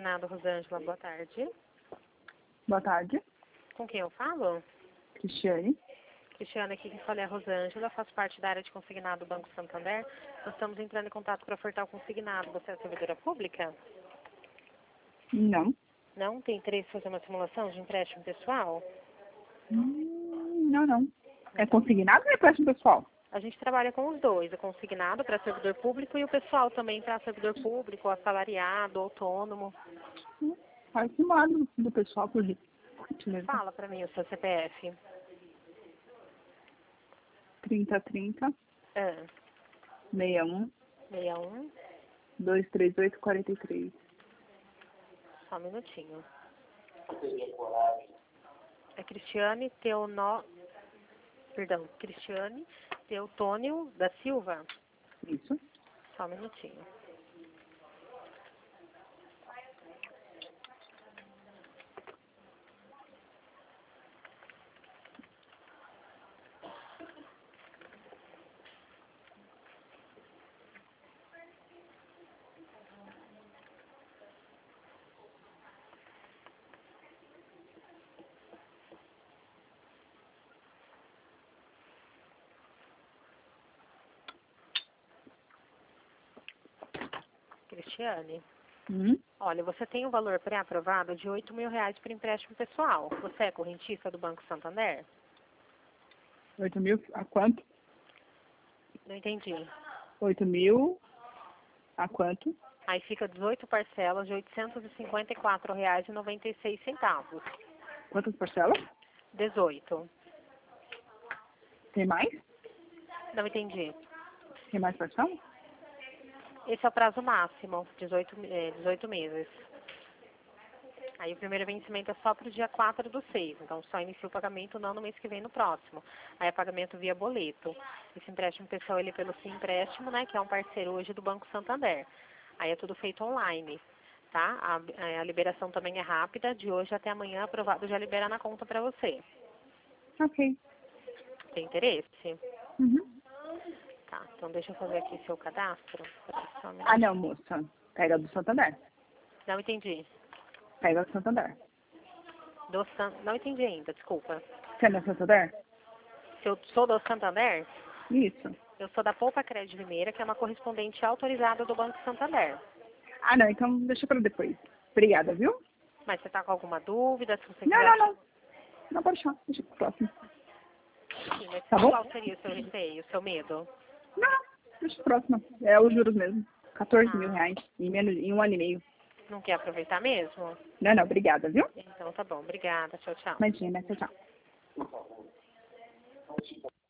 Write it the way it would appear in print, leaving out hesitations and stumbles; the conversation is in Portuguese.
consignado Rosângela, boa tarde. Boa tarde. Com quem eu falo? Cristiane. Cristiane, aqui quem fala é a Rosângela, faço parte da área de consignado do Banco Santander. Nós estamos entrando em contato para ofertar o consignado. Você é servidora pública? Não. Não? Tem interesse em fazer uma simulação de empréstimo pessoal? Não. É consignado ou é empréstimo pessoal? A gente trabalha com os dois, o consignado para servidor público e o pessoal também para servidor público, assalariado, autônomo. Faz simulado do pessoal, por gentileza. Fala para mim o seu CPF. 3030 Ah, 61 61, 238 43. só um minutinho. É Cristiane Cristiane Teotônio da Silva. Isso. Só um minutinho. Cristiane, olha, você tem um valor pré-aprovado de R$8.000 para empréstimo pessoal. Você é correntista do Banco Santander? 8 mil a quanto? Não entendi. 8 mil a quanto? Aí fica 18 parcelas de R$854,96. Quantas parcelas? 18. Tem mais? Não entendi. Tem mais parcela? Esse é o prazo máximo, 18 meses. Aí o primeiro vencimento é só para o dia 4/6, então só inicia o pagamento não no mês que vem, no próximo. Aí é pagamento via boleto. Esse empréstimo pessoal ele é pelo Sim Empréstimo, né, que é um parceiro hoje do Banco Santander. Aí é tudo feito online, tá? A liberação também é rápida, de hoje até amanhã aprovado já libera na conta para você. Ok. Tem interesse? Uhum. Tá, então deixa eu fazer aqui seu cadastro. Só um Ah, minutinho. não, moça. Pega do Santander. Não entendi. Pega do Santander. Não entendi ainda, desculpa. Você não é Santander? Se eu sou do Santander, Isso. eu sou da Poupa Crédito Limeira, que é uma correspondente autorizada do Banco Santander. Ah, não, então deixa pra depois. Obrigada, viu? Mas você está com alguma dúvida? Se você quiser... Não. Não pode deixar. Deixa pro próximo. Sim, mas Tá bom? qual seria o seu receio, o seu medo? Não, deixa pro próximo. É os juros mesmo. 14 mil Ah, reais em 1 ano e meio. não quer aproveitar mesmo? Não, obrigada, viu? Então tá bom, obrigada, tchau, tchau. Imagina, tchau.